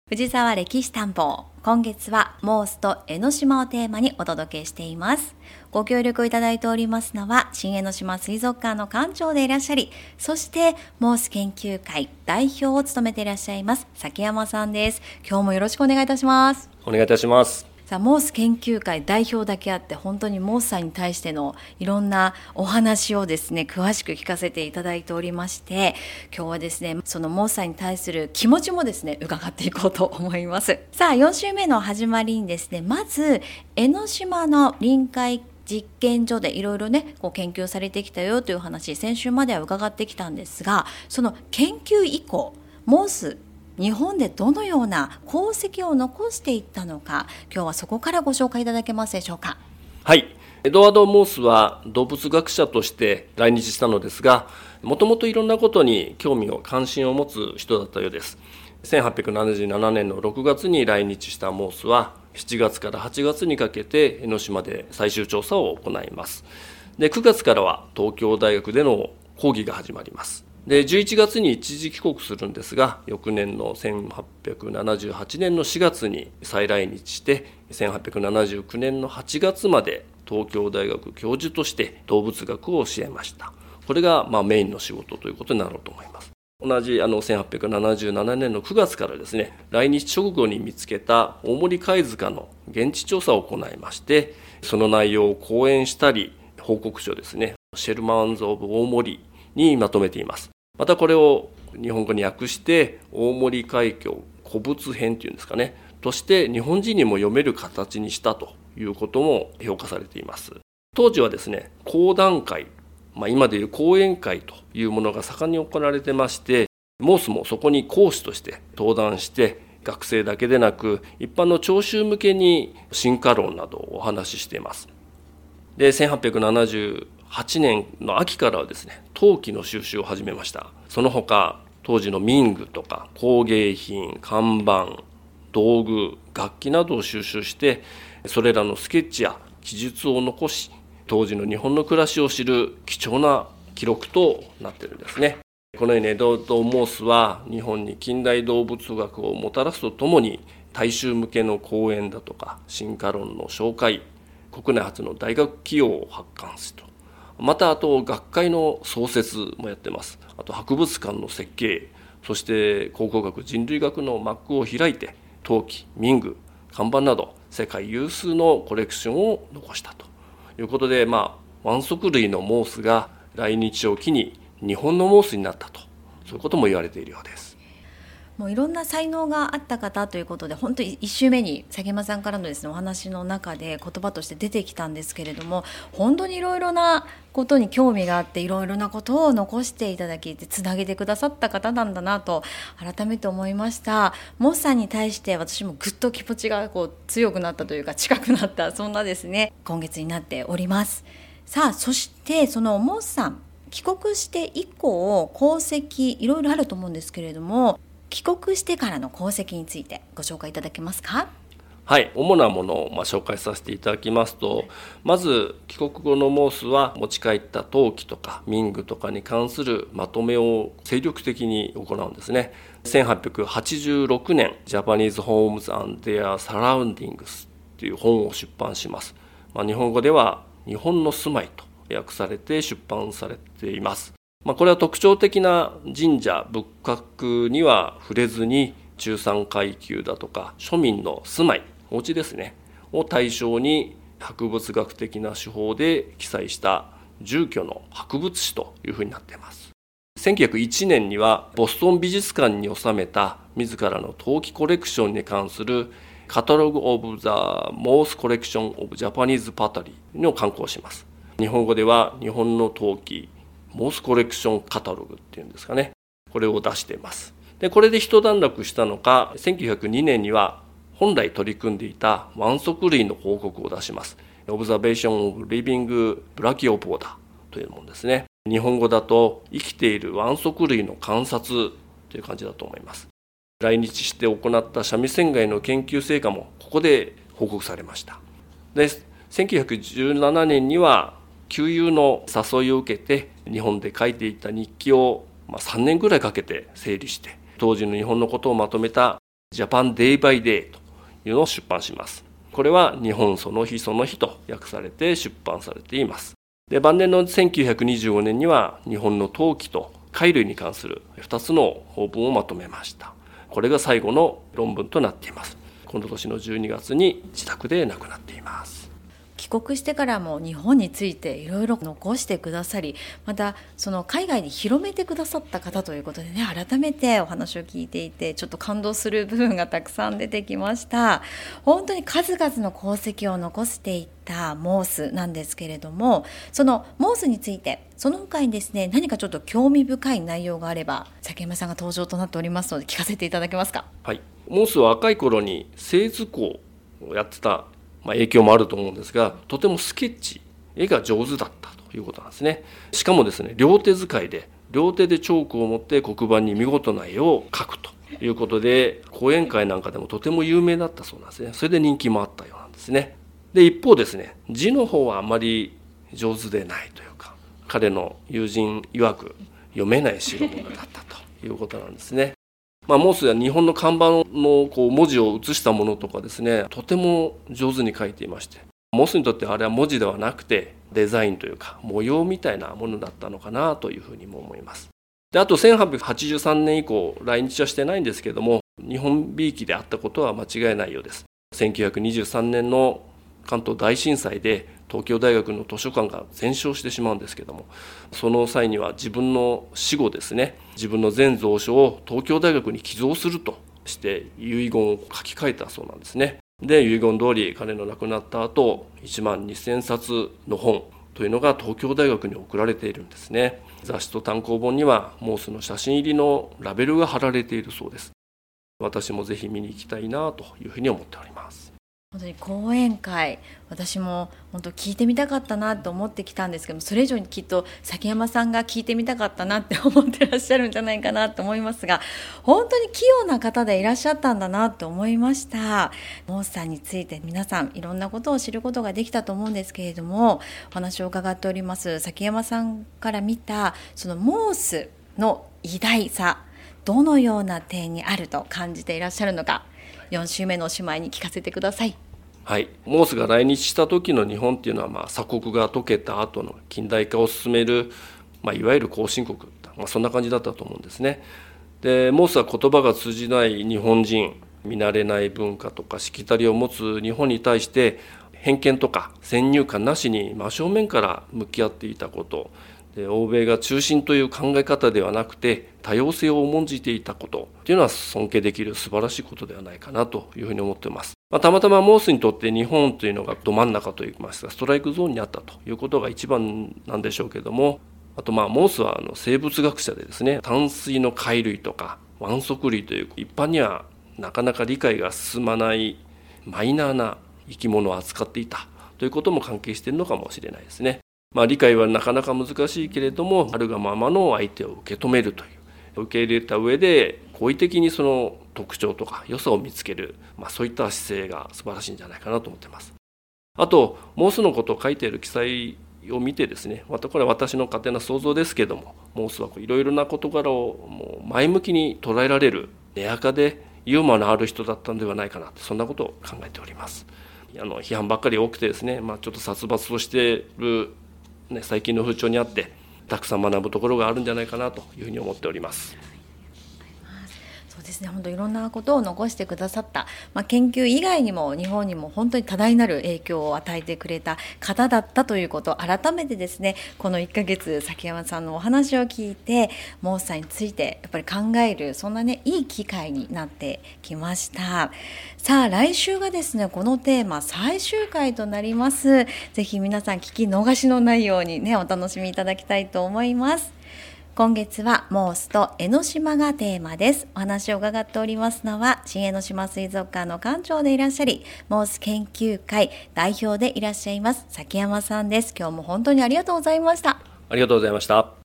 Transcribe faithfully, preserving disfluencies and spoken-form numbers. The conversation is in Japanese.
藤沢歴史探訪、今月はモースと江ノ島をテーマにお届けしています。ご協力をいただいておりますのは新江ノ島水族館の館長でいらっしゃり、そしてモース研究会代表を務めていらっしゃいます崎山さんです。今日もよろしくお願いいたします。 お願いいたします。 さあ、モース研究会代表だけあって本当にモースさんに対してのいろんなお話をですね詳しく聞かせていただいておりまして、今日はですねそのモースさんに対する気持ちもですね伺っていこうと思います。さあ、よん週目の始まりにですね、まず江ノ島の臨海実験所でいろいろねこう研究されてきたよという話、先週までは伺ってきたんですが、その研究以降モース日本でどのような功績を残していったのか、今日はそこからご紹介いただけますでしょうか。 はい、エドワード・モースは動物学者として来日したのですが、もともといろんなことに興味を関心を持つ人だったようです。せんはっぴゃくななじゅうななねんのろくがつに来日したモースはしちがつからはちがつにかけて江ノ島で最終調査を行います。でくがつからは東京大学での講義が始まります。でじゅういちがつに一時帰国するんですが、翌年のせんはっぴゃくななじゅうはちねんのしがつに再来日してせんはっぴゃくななじゅうきゅうねんのはちがつまで東京大学教授として動物学を教えました。これがまあメインの仕事ということになろうと思います。同じあのせんはっぴゃくななじゅうななねんのくがつからですね、来日直後に見つけた大森貝塚の現地調査を行いまして、その内容を講演したり報告書ですね、シェルマンズ・オブ・大森にまとめています。またこれを日本語に訳して大森海峡古物編というんですかねとして日本人にも読める形にしたということも評価されています。当時はですね講談会、まあ、今でいう講演会というものが盛んに行われてまして、モースもそこに講師として登壇して学生だけでなく一般の聴衆向けに進化論などをお話ししています。でせんはっぴゃくななじゅうはちねんの秋からはですね陶器の収集を始めました。その他当時の民具とか工芸品、看板、道具、楽器などを収集して、それらのスケッチや記述を残し、当時の日本の暮らしを知る貴重な記録となっているんですね。このようにエドワード・モースは日本に近代動物学をもたらすとともに、大衆向けの講演だとか進化論の紹介、国内初の大学企業を発刊すると、またあと学会の創設もやってます。あと博物館の設計、そして考古学人類学の幕を開いて陶器、民具、看板など世界有数のコレクションを残したということで、まあ腕足類のモースが来日を機に日本のモースになったと、そういうことも言われているようです。 もういろんな才能があった方ということで、本当にいち週目に崎山さんからのですねお話の中で言葉として出てきたんですけれども、本当にいろいろなことに興味があっていろいろなことを残していただきつなげてくださった方なんだなと改めて思いました。モースさんに対して私もぐっと気持ちがこう強くなったというか近くなった、そんなですね今月になっております。さあ、そしてそのモースさん帰国して以降功績いろいろあると思うんですけれども、帰国してからの功績についてご紹介いただけますか。 はい、主なものをまあ紹介させていただきますと、まず帰国後のモースは持ち帰った陶器とか民具とかに関するまとめを精力的に行うんですね。せんはっぴゃくはちじゅうろくねん Japanese Homes and Their Surroundings という本を出版します。まあ、日本語では日本の住まいと訳されて出版されています。まあ、これは特徴的な神社仏閣には触れずに、中産階級だとか庶民の住まい、お家ですねを対象に博物学的な手法で記載した住居の博物誌というふうになっています。せんきゅうひゃくいちねんにはボストン美術館に収めた自らの陶器コレクションに関するカタログ・オブ・ザ・モース・コレクション・オブ・ジャパニーズ・パタリーを刊行します。日本語では日本の陶器モースコレクションカタログっていうんですかね、これを出しています。でこれで一段落したのか、せんきゅうひゃくにねんには本来取り組んでいた腕足類の報告を出します。オブザベーション・オブ・リビング・ブラキオポーダというものですね。日本語だと生きている腕足類の観察という感じだと思います。来日して行った三味線街の研究成果もここで報告されました。でせんきゅうひゃくじゅうななねんには旧友の誘いを受けて日本で書いていた日記をさんねんぐらいかけて整理して、当時の日本のことをまとめたジャパンデイバイデイというのを出版します。これは日本その日その日と訳されて出版されています。で、晩年のせんきゅうひゃくにじゅうごねんには日本の陶器と貝類に関するふたつの法文をまとめました。これが最後の論文となっています。この年のじゅうにがつに自宅で亡くなっています。 帰国してからも日本についていろいろ残してくださり、またその海外に広めてくださった方ということでね、改めてお話を聞いていてちょっと感動する部分がたくさん出てきました。本当に数々の功績を残していったモースなんですけれども、そのモースについてその他にですね、何かちょっと興味深い内容があれば崎山さんが登場となっておりますので聞かせていただけますか。 はい、モースは若い頃に製図工をやってた、まあ、影響もあると思うんですが、とてもスケッチ絵が上手だったということなんですね。しかもですね、両手使いで両手でチョークを持って黒板に見事な絵を描くということで、講演会なんかでもとても有名だったそうなんですね。それで人気もあったようなんですね。で、一方ですね、字の方はあまり上手でないというか、彼の友人曰く読めない代物だったということなんですね。まあ、モースは日本の看板のこう文字を写したものとかですね、とても上手に書いていまして、モースにとってあれは文字ではなくてデザインというか模様みたいなものだったのかなというふうにも思います。で、あとせんはっぴゃくはちじゅうさんねん以降来日はしてないんですけども、日本びいきであったことは間違いないようです。せんきゅうひゃくにじゅうさんねんの関東大震災で東京大学の図書館が全焼してしまうんですけども、その際には自分の死後ですね、自分の全蔵書を東京大学に寄贈するとして遺言を書き換えたそうなんですね。で、遺言通り彼の亡くなった後いちまんにせんさつの本というのが東京大学に送られているんですね。雑誌と単行本にはモースの写真入りのラベルが貼られているそうです。私もぜひ見に行きたいなというふうに思っております。 本当に講演会、私も本当聞いてみたかったなと思ってきたんですけども、それ以上にきっと崎山さんが聞いてみたかったなって思ってらっしゃるんじゃないかなと思いますが、本当に器用な方でいらっしゃったんだなと思いました。モースさんについて皆さんいろんなことを知ることができたと思うんですけれども、お話を伺っております崎山さんから見たそのモースの偉大さ、どのような点にあると感じていらっしゃるのか、よん週目のおしまいに聞かせてください。 はい、モースが来日した時の日本っていうのは、まあ、鎖国が解けた後の近代化を進める、まあ、いわゆる後進国、まあ、そんな感じだったと思うんですね。で、モースは言葉が通じない日本人、見慣れない文化とかしきたりを持つ日本に対して偏見とか先入観なしに真正面から向き合っていたこと、で、欧米が中心という考え方ではなくて多様性を重んじていたことというのは尊敬できる素晴らしいことではないかなというふうに思っています。まあ、たまたまモースにとって日本というのがど真ん中といいますかストライクゾーンにあったということが一番なんでしょうけども、あとまあモースはあの生物学者でですね、淡水の貝類とか腕足類という一般にはなかなか理解が進まないマイナーな生き物を扱っていたということも関係しているのかもしれないですね。まあ、理解はなかなか難しいけれども、あるがままの相手を受け止めるという、受け入れた上で好意的にその特徴とか良さを見つける、まあ、そういった姿勢が素晴らしいんじゃないかなと思っています。あとモースのことを書いている記載を見てですね、またこれは私の勝手な想像ですけども、モースはいろいろな事柄をもう前向きに捉えられる根垢でユーモアのある人だったのではないかなと、そんなことを考えております。あの批判ばっかり多くてですね、まあ、ちょっと殺伐としているね、最近の風潮にあってたくさん学ぶところがあるんじゃないかなというふうに思っております。 そうですね、本当いろんなことを残してくださった、まあ、研究以外にも日本にも本当に多大なる影響を与えてくれた方だったということを改めてですね、このいっかげつ崎山さんのお話を聞いてモースさんについてやっぱり考える、そんなねいい機会になってきました。さあ来週がですねこのテーマ最終回となります。ぜひ皆さん聞き逃しのないようにねお楽しみいただきたいと思います。今月はモースと江ノ島がテーマです。お話を伺っておりますのは新江ノ島水族館の館長でいらっしゃりモース研究会代表でいらっしゃいます崎山さんです。今日も本当にありがとうございました。 ありがとうございました。